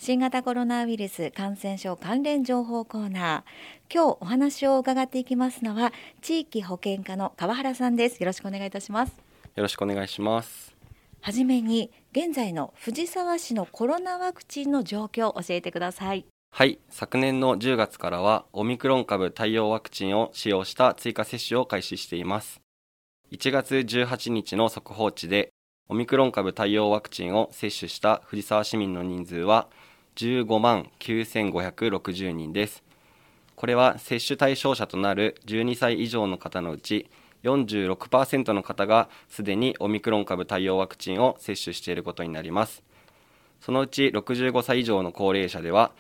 新型コロナウイルス感染症関連情報コーナー。今日お話を伺っていきますのは地域保健課の川原さんです。よろしくお願いいたします。 よろしくお願いします。 はじめに現在の藤沢市のコロナワクチンの状況を教えてください。 はい、昨年の10月からはオミクロン株対応ワクチンを使用した追加接種を開始しています。1月18日の速報値でオミクロン株対応ワクチンを接種した藤沢市民の人数は15万9560人です。これは接種対象者となる12歳以上の方のうち46% の方がすでにオミクロン株対応ワクチンを接種していることになります。そのうち65歳以上の高齢者では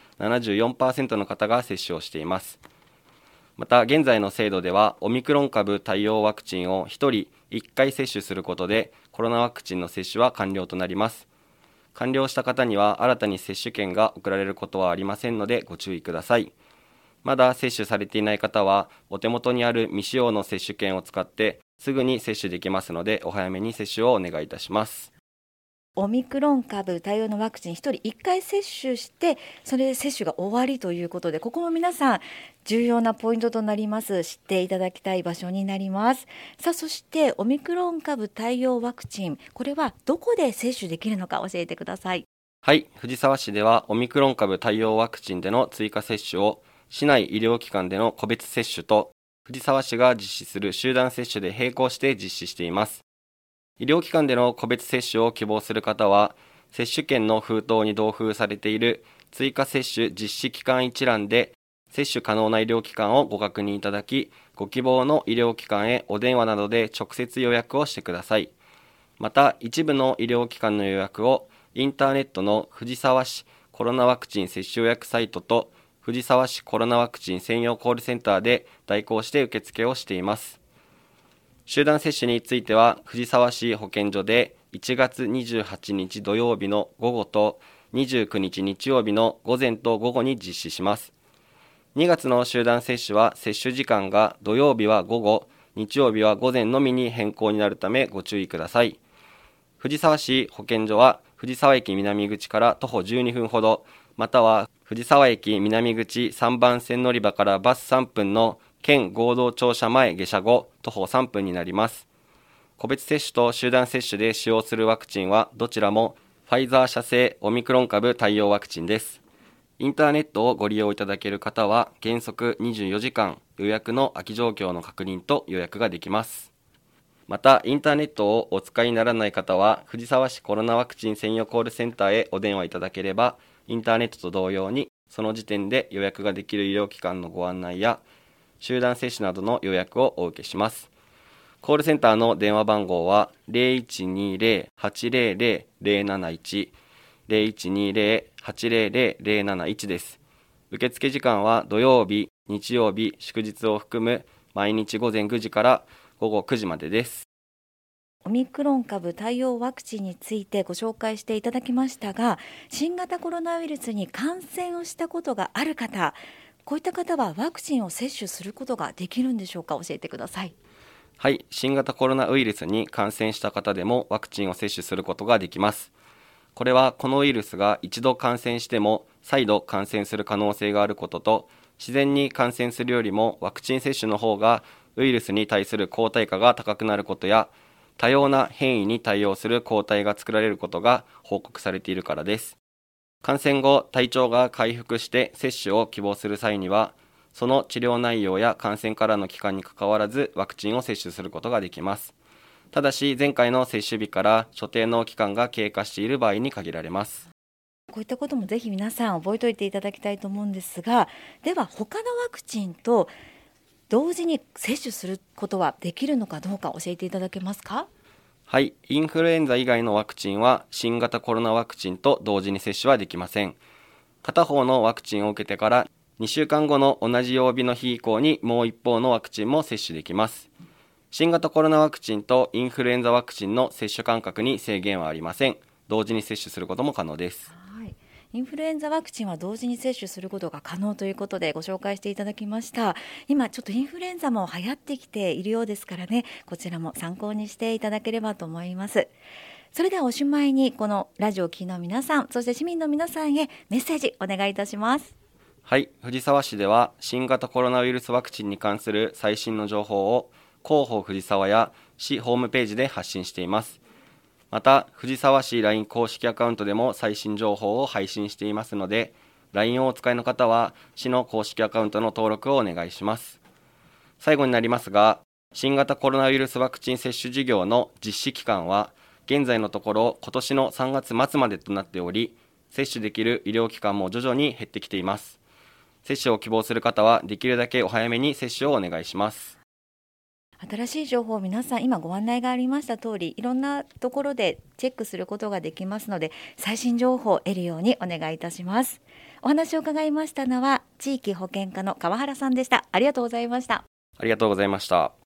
74% の方が接種をしています。また現在の制度ではオミクロン株対応ワクチンを1人1回接種することでコロナワクチンの接種は完了となります。完了した方には新たに接種券が送られることはありませんのでご注意ください。まだ接種されていない方はお手元にある未使用の接種券を使ってすぐに接種できますのでお早めに接種をお願いいたします。 オミクロン株対応のワクチン1人1回接種してそれで接種が終わりということで、ここも皆さん重要なポイントとなります。知っていただきたい場所になります。さあ、そしてオミクロン株対応ワクチン、これはどこで接種できるのか教えてください。 はい、藤沢市ではオミクロン株対応ワクチンでの追加接種を市内医療機関での個別接種と藤沢市が実施する集団接種で並行して実施しています。医療機関での個別接種を希望する方は接種券の封筒に同封されている追加接種実施期間一覧で接種可能な医療機関をご確認いただき、ご希望の医療機関へお電話などで直接予約をしてください。また一部の医療機関の予約をインターネットの藤沢市コロナワクチン接種予約サイトと藤沢市コロナワクチン専用コールセンターで代行して受付をしています。集団接種については藤沢市保健所で1月28日土曜日の午後と29日日曜日の午前と午後に実施します。2月の集団接種は接種時間が土曜日は午後、日曜日は午前のみに変更になるためご注意ください。藤沢市保健所は藤沢駅南口から徒歩12分ほど、または藤沢駅南口3番線乗り場からバス3分の県合同庁舎前下車後徒歩3分になります。個別接種と集団接種で使用するワクチンはどちらもファイザー社製オミクロン株対応ワクチンです。インターネットをご利用いただける方は原則24時間予約の空き状況の確認と予約ができます。またインターネットをお使いにならない方は藤沢市コロナワクチン専用コールセンターへお電話いただければインターネットと同様にその時点で予約ができる医療機関のご案内や集団接種などの予約をお受けします。コールセンターの電話番号は 0120-800-071 0120-800-071 です。受付時間は土曜日、日曜日、祝日を含む毎日午前9時から午後9時までです。 オミクロン株対応ワクチンについてご紹介していただきましたが、新型コロナウイルスに感染をしたことがある方、こういった方はワクチンを接種することができるんでしょうか。教えてください。 はい、新型コロナウイルスに感染した方でもワクチンを接種することができます。これはこのウイルスが一度感染しても再度感染する可能性があることと、自然に感染するよりもワクチン接種の方がウイルスに対する抗体価が高くなることや、多様な変異に対応する抗体が作られることが報告されているからです。感染後、体調が回復して接種を希望する際には、その治療内容や感染からの期間にかかわらずワクチンを接種することができます。ただし、前回の接種日から所定の期間が経過している場合に限られます。 こういったこともぜひ皆さん覚えておいていただきたいと思うんですが、では他のワクチンと同時に接種することはできるのかどうか教えていただけますか。 はい、インフルエンザ以外のワクチンは新型コロナワクチンと同時に接種はできません。片方のワクチンを受けてから2週間後の同じ曜日の日以降にもう一方のワクチンも接種できます。新型コロナワクチンとインフルエンザワクチンの接種間隔に制限はありません。同時に接種することも可能です。 インフルエンザワクチンは同時に接種することが可能ということでご紹介していただきました。今ちょっとインフルエンザも流行ってきているようですからね、こちらも参考にしていただければと思います。 それではおしまいにこのラジオを聴きの皆さん、そして市民の皆さんへメッセージお願いいたします。 はい、藤沢市では新型コロナウイルスワクチンに関する最新の情報を広報藤沢や市ホームページで発信しています。また藤沢市 LINE 公式アカウントでも最新情報を配信していますので、 LINE をお使いの方は市の公式アカウントの登録をお願いします。最後になりますが、新型コロナウイルスワクチン接種事業の実施期間は現在のところ今年の3月末までとなっており、接種できる医療機関も徐々に減ってきています。接種を希望する方はできるだけお早めに接種をお願いします。 新しい情報を皆さん、今ご案内がありました通り、いろんなところでチェックすることができますので、最新情報を得るようにお願いいたします。お話を伺いましたのは地域保健課の川原さんでした。ありがとうございました。 ありがとうございました。